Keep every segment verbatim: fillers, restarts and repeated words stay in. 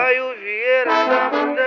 Caio Vieira tá mandando.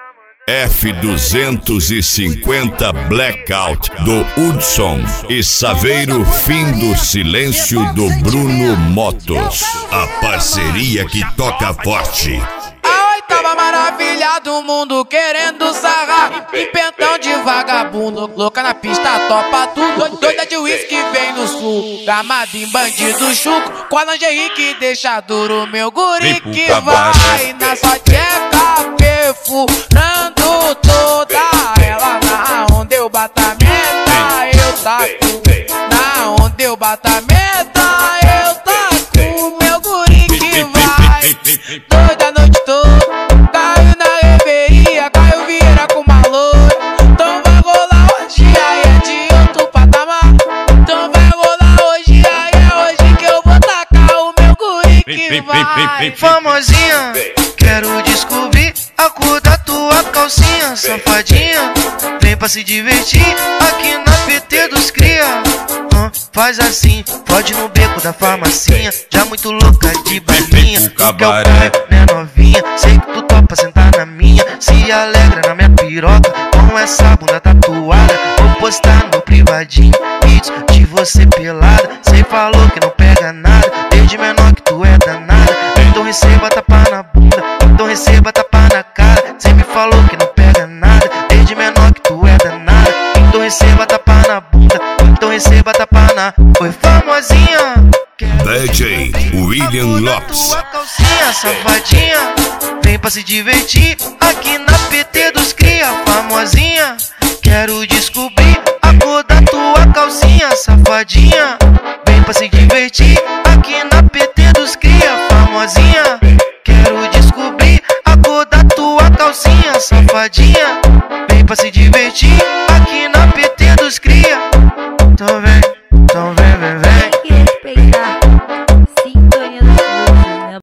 F duzentos e cinquenta Blackout do Hudson e Saveiro Fim do Silêncio do Bruno Motos. A parceria que toca forte. A oitava maravilha do mundo querendo sarrar. Empentão de vagabundo, louca na pista, topa tudo. Doida de uísque vem no sul, gamada em bandido chuco. Com a lingerie que deixa duro, meu guri que vai na sua tcheca perfurando toda ela. Na onda eu bato a meta, eu taco. Na onda eu bato a meta, eu taco. Meu guri que vai doida a noite toda. Caiu na reveria, Caio Vieira com uma loura. Então vai rolar hoje, aí é de outro patamar. Então vai rolar hoje, aí é hoje que eu vou tacar o meu guri que vai. Famosinha, quero descobrir a cor da tua calcinha. Safadinha, vem pra se divertir aqui na P T dos cria. ah, Faz assim, pode no beco da farmacinha. Já muito louca de balinha. Tu quer o Caio, né novinha? Sei que tu topa sentar na minha. Se alegra na minha piroca com essa bunda tatuada. Vou postar no privadinho vídeos de você pelada. Cê falou que não pega nada, desde menor que tu é danada. Então receba tapa na bunda, então receba tapa na cara. Cê me falou que não pega nada, desde menor que tu é danada. Então receba tapa na bunda, então receba tapa na... Foi famosinha, D J William Lopes. tua calcinha, safadinha, vem pra se divertir aqui na P T dos cria. Famosinha, quero descobrir a cor da tua calcinha. Safadinha, vem pra se divertir aqui na P T dos cria. Famosinha, quero descobrir a cor da tua calcinha. Safadinha, vem pra se divertir aqui